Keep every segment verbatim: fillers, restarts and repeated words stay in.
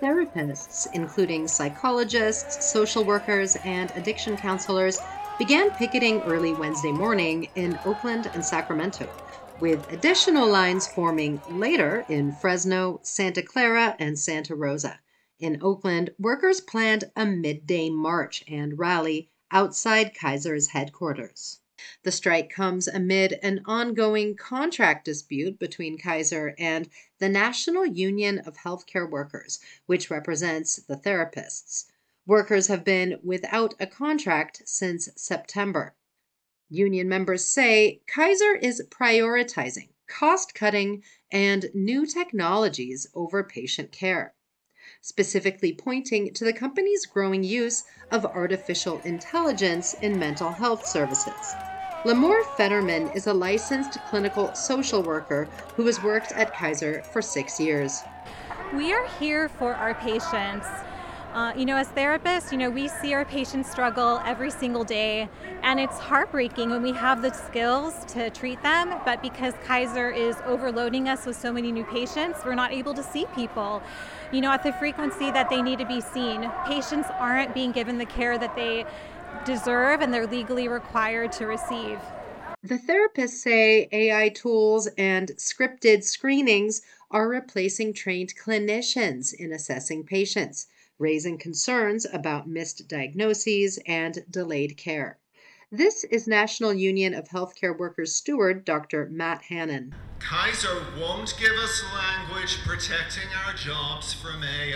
Therapists, including psychologists, social workers, and addiction counselors, began picketing early Wednesday morning in Oakland and Sacramento, with additional lines forming later in Fresno, Santa Clara, and Santa Rosa. In Oakland, workers planned a midday march and rally outside Kaiser's headquarters. The strike comes amid an ongoing contract dispute between Kaiser and the National Union of Healthcare Workers, which represents the therapists. Workers have been without a contract since September. Union members say Kaiser is prioritizing cost cutting and new technologies over patient care, specifically pointing to the company's growing use of artificial intelligence in mental health services. Lamore Fetterman is a licensed clinical social worker who has worked at Kaiser for six years. We are here for our patients. Uh, you know, as therapists, you know, we see our patients struggle every single day, and it's heartbreaking when we have the skills to treat them, but because Kaiser is overloading us with so many new patients, we're not able to see people, you know, at the frequency that they need to be seen. Patients aren't being given the care that they deserve and they're legally required to receive. The therapists say A I tools and scripted screenings are replacing trained clinicians in assessing patients, raising concerns about missed diagnoses and delayed care. This is National Union of Healthcare Workers steward Doctor Matt Hannon. Kaiser won't give us language protecting our jobs from A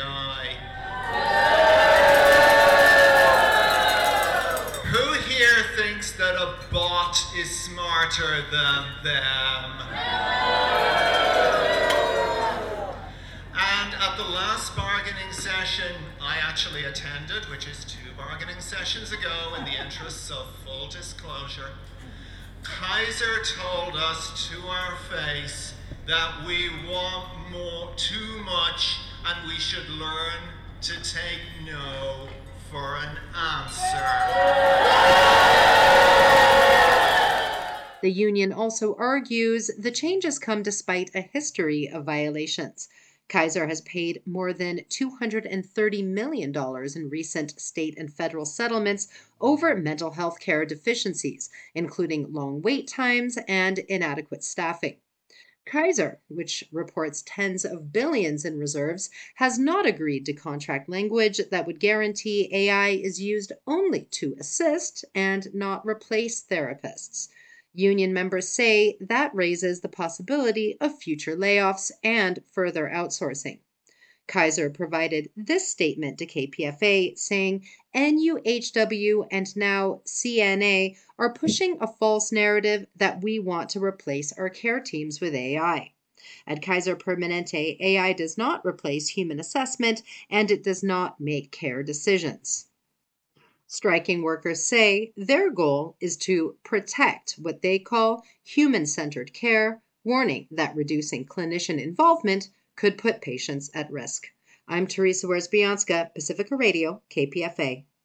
I. Who here thinks that a bot is smarter than them? And at the last bargaining session I actually attended, which is two bargaining sessions ago in the interests of full disclosure, Kaiser told us to our face that we want more, too much, and we should learn to take no for an answer. The union also argues the changes come despite a history of violations. Kaiser has paid more than two hundred thirty million dollars in recent state and federal settlements over mental health care deficiencies, including long wait times and inadequate staffing. Kaiser, which reports tens of billions in reserves, has not agreed to contract language that would guarantee A I is used only to assist and not replace therapists. Union members say that raises the possibility of future layoffs and further outsourcing. Kaiser provided this statement to K P F A, saying N U H W and now C N A are pushing a false narrative that we want to replace our care teams with A I. At Kaiser Permanente, A I does not replace human assessment, and it does not make care decisions. Striking workers say their goal is to protect what they call human-centered care, warning that reducing clinician involvement could put patients at risk. I'm Teresa Wierzbianska, Pacifica Radio, K P F A.